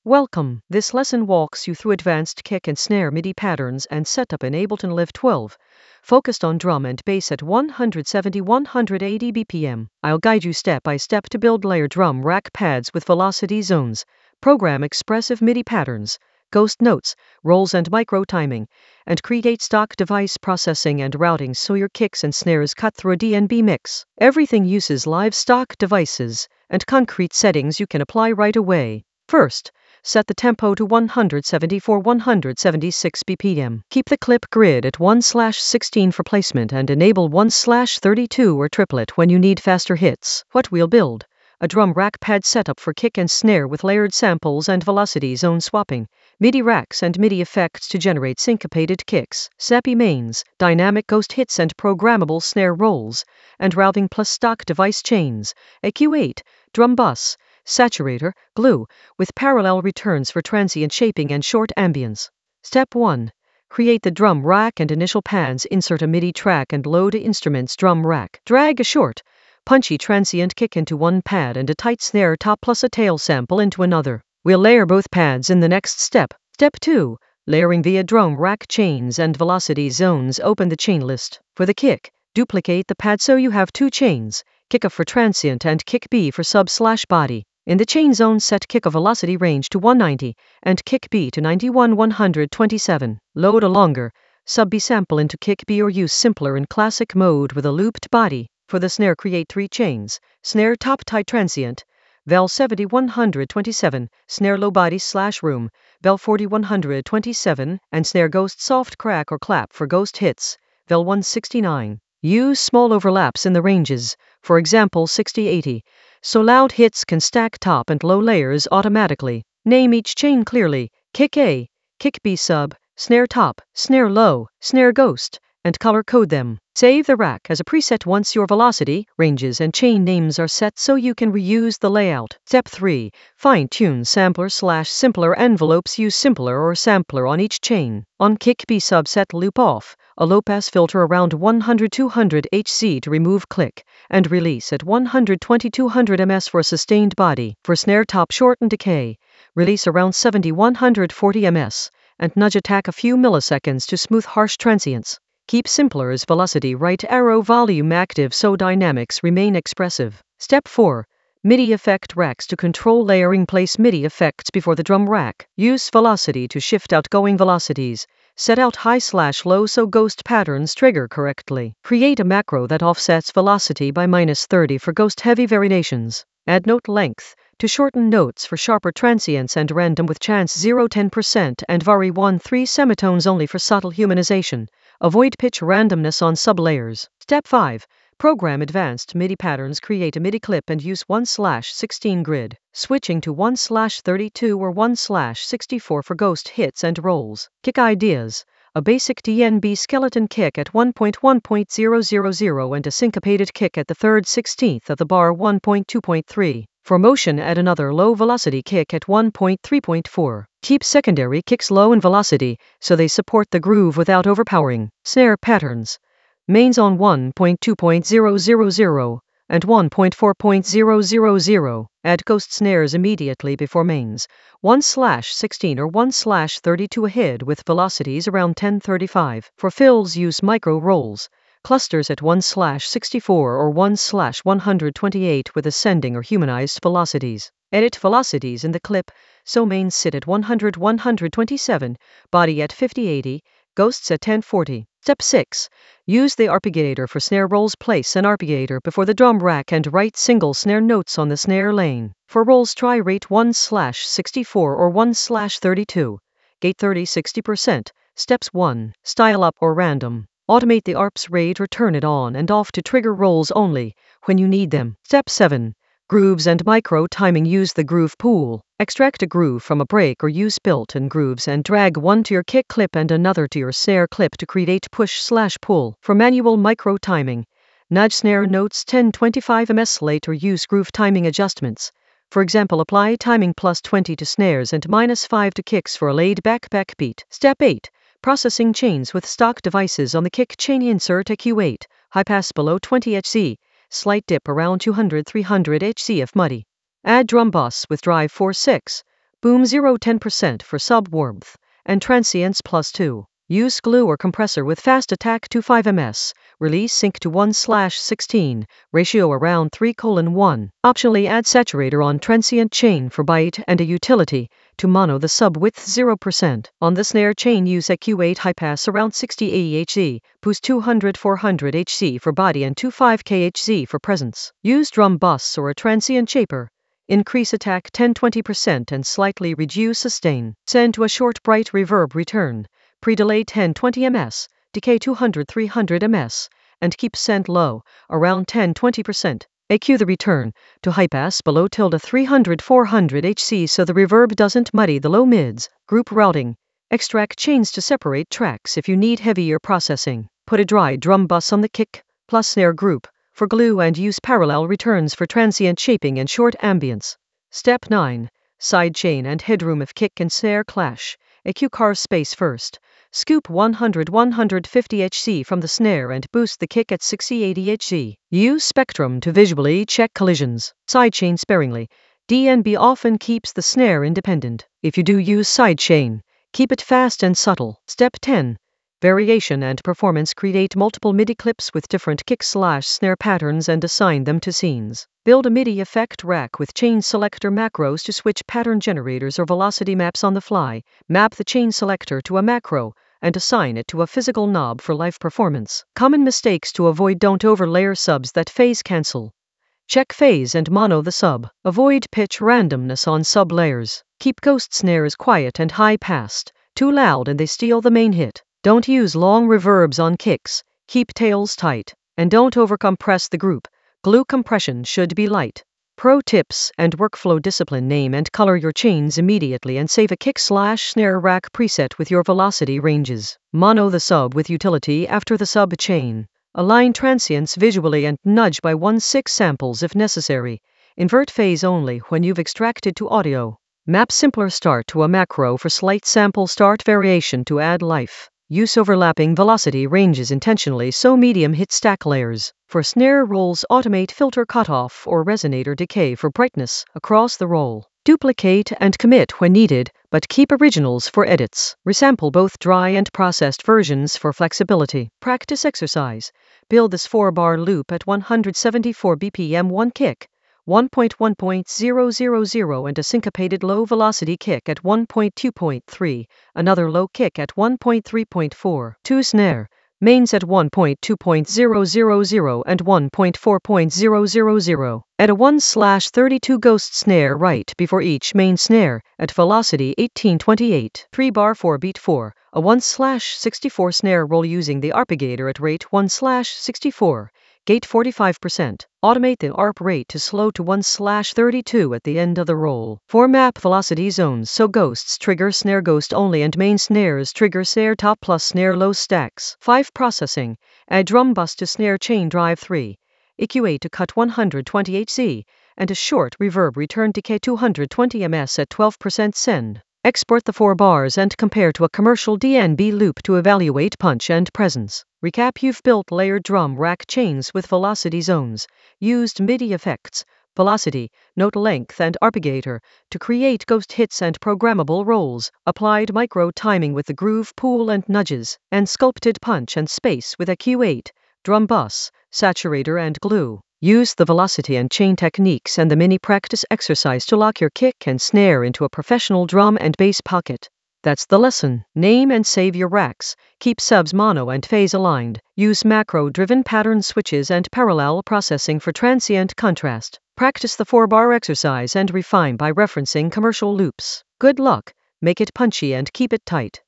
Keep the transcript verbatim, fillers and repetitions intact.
Welcome. This lesson walks you through advanced kick and snare MIDI patterns and setup in Ableton Live twelve, focused on drum and bass at one seventy to one eighty B P M. I'll guide you step by step to build layer drum rack pads with velocity zones, program expressive MIDI patterns, ghost notes, rolls and micro timing, and create stock device processing and routing so your kicks and snares cut through a D and B mix. Everything uses live stock devices and concrete settings you can apply right away. First, set the tempo to one seventy-four to one seventy-six B P M. Keep the clip grid at one sixteen for placement and enable one thirty-two or triplet when you need faster hits. What we'll build: a drum rack pad setup for kick and snare with layered samples and velocity zone swapping, MIDI racks and MIDI effects to generate syncopated kicks, sappy mains, dynamic ghost hits and programmable snare rolls, and routing plus stock device chains, E Q eight, drum bus, saturator, glue, with parallel returns for transient shaping and short ambience. Step one. Create the drum rack and initial pads. Insert a MIDI track and load instruments drum rack. Drag a short, punchy transient kick into one pad and a tight snare top plus a tail sample into another. We'll layer both pads in the next step. Step two. Layering via drum rack chains and velocity zones. Open the chain list. For the kick, duplicate the pad so you have two chains, kick A for transient and kick B for sub slash body. In the chain zone, set kick A velocity range to one ninety and kick B to ninety-one one twenty-seven. Load a longer sub B sample into kick B or use simpler in classic mode with a looped body. For the snare, create three chains: snare top tight transient, vel seventy one twenty-seven, snare low body slash room, vel forty one twenty-seven, and snare ghost soft crack or clap for ghost hits, vel one sixty-nine. Use small overlaps in the ranges, for example sixty eighty, so loud hits can stack top and low layers automatically. Name each chain clearly: kick A, kick B sub, snare top, snare low, snare ghost, and color code them. Save the rack as a preset once your velocity, ranges, and chain names are set so you can reuse the layout. Step three. Fine-tune sampler slash simpler envelopes. Use simpler or sampler on each chain. On kick B sub, set loop off, a low-pass filter around one hundred to two hundred hertz to remove click, and release at one twenty to two hundred millimeters for a sustained body. For snare top, shorten decay, release around seventy to one forty millimeters, and nudge attack a few milliseconds to smooth harsh transients. Keep simpler's velocity right arrow volume active so dynamics remain expressive. Step four. MIDI effect racks to control layering. Place MIDI effects before the drum rack. Use velocity to shift outgoing velocities. Set out high slash low so ghost patterns trigger correctly. Create a macro that offsets velocity by minus thirty for ghost heavy variations. Add note length to shorten notes for sharper transients and random with chance zero to ten percent and vary one to three semitones only for subtle humanization. Avoid pitch randomness on sublayers. Step five. Program advanced MIDI patterns. Create a MIDI clip and use one sixteen grid, switching to one thirty-two or one sixty-four for ghost hits and rolls. Kick ideas: a basic D and B skeleton kick at one point one point zero zero zero and a syncopated kick at the third sixteenth of the bar one point two point three. For motion, add another low velocity kick at one point three point four. Keep secondary kicks low in velocity so they support the groove without overpowering. Snare patterns: mains on one point two point zero zero zero and one point four point zero zero zero. Add ghost snares immediately before mains, one sixteen or one thirty-two ahead with velocities around ten thirty-five. For fills, use micro rolls, clusters at one sixty-four or one one twenty-eight with ascending or humanized velocities. Edit velocities in the clip so mains sit at one hundred to one twenty-seven, body at fifty eighty, ghosts at ten forty. Step six. Use the arpeggiator for snare rolls. Place an arpeggiator before the drum rack and write single snare notes on the snare lane. For rolls, try rate one sixty-four or one thirty-two. Gate thirty to sixty percent. Steps one. Style up or random. Automate the arps rate or turn it on and off to trigger rolls only when you need them. Step seven. Grooves and micro timing. Use the groove pool. Extract a groove from a break or use built-in grooves and drag one to your kick clip and another to your snare clip to create push slash pull. For manual micro timing, nudge snare notes ten to twenty-five millimeters late or use groove timing adjustments. For example, apply timing plus twenty to snares and minus five to kicks for a laid back backbeat. Step eight. Processing chains with stock devices. On the kick chain, insert E Q eight, high pass below twenty hertz, slight dip around two hundred to three hundred hertz if muddy. Add drum bus with drive four six, Boom zero ten percent for sub warmth. And transients plus two. Use glue or compressor with fast attack to five millimeters. Release sync to one slash sixteen. Ratio around three colon one. Optionally add saturator on transient chain for bite and a utility to mono the sub width zero percent. On the snare chain use a Q eight high pass around sixty A E H Z, boost two hundred four hundred H Z for body and twenty-five K H Z for presence. Use drum bus or a transient shaper. Increase attack ten to twenty percent and slightly reduce sustain. Send to a short bright reverb return. Pre-delay ten to twenty millimeters, decay two hundred to three hundred millimeters, and keep send low, around ten to twenty percent. A Q the return to high pass below tilde three hundred to four hundred H Z so the reverb doesn't muddy the low mids. Group routing. Extract chains to separate tracks if you need heavier processing. Put a dry drum bus on the kick, plus snare group, for glue and use parallel returns for transient shaping and short ambience. Step nine. Side chain and headroom if kick and snare clash. A Q carve space first. Scoop one hundred to one hundred fifty H Z from the snare and boost the kick at sixty to eighty H Z. Use spectrum to visually check collisions. Sidechain sparingly. D N B often keeps the snare independent. If you do use sidechain, keep it fast and subtle. Step ten. Variation and performance. Create multiple MIDI clips with different kick slash snare patterns and assign them to scenes. Build a MIDI effect rack with chain selector macros to switch pattern generators or velocity maps on the fly. Map the chain selector to a macro and assign it to a physical knob for live performance. Common mistakes to avoid: don't overlayer subs that phase cancel. Check phase and mono the sub. Avoid pitch randomness on sub layers. Keep ghost snares quiet and high passed. Too loud and they steal the main hit. Don't use long reverbs on kicks. Keep tails tight. And don't overcompress the group. Glue compression should be light. Pro tips and workflow discipline: name and color your chains immediately and save a kick slash snare rack preset with your velocity ranges. Mono the sub with utility after the sub chain. Align transients visually and nudge by one sixth samples if necessary. Invert phase only when you've extracted to audio. Map simpler start to a macro for slight sample start variation to add life. Use overlapping velocity ranges intentionally so medium hit stack layers. For snare rolls, automate filter cutoff or resonator decay for brightness across the roll. Duplicate and commit when needed, but keep originals for edits. Resample both dry and processed versions for flexibility. Practice exercise. Build this four bar loop at one hundred seventy-four B P M, one kick, one point one point zero zero zero, and a syncopated low velocity kick at one point two point three, another low kick at one point three point four, two snare, mains at one point two point zero zero zero and one point four point zero zero zero. Add a one slash thirty-two ghost snare right before each main snare at velocity eighteen twenty-eight. three bar four beat four, a one slash sixty-four snare roll using the arpeggiator at rate one slash sixty-four. Gate forty-five percent. Automate the A R P rate to slow to one slash thirty-two at the end of the roll. four map velocity zones so ghosts trigger snare ghost only and main snares trigger snare top plus snare low stacks. five processing. Add drum bus to snare chain drive three. E Q A to cut one hundred twenty H Z and a short reverb return decay two hundred twenty millimeters at twelve percent send. Export the four bars and compare to a commercial D N B loop to evaluate punch and presence. Recap: you've built layered drum rack chains with velocity zones, used MIDI effects, velocity, note length and arpeggiator to create ghost hits and programmable rolls, applied micro timing with the groove pool and nudges, and sculpted punch and space with a Q eight, drum bus, saturator and glue. Use the velocity and chain techniques and the mini practice exercise to lock your kick and snare into a professional drum and bass pocket. That's the lesson. Name and save your racks. Keep subs mono and phase aligned. Use macro-driven pattern switches and parallel processing for transient contrast. Practice the four bar exercise and refine by referencing commercial loops. Good luck. Make it punchy and keep it tight.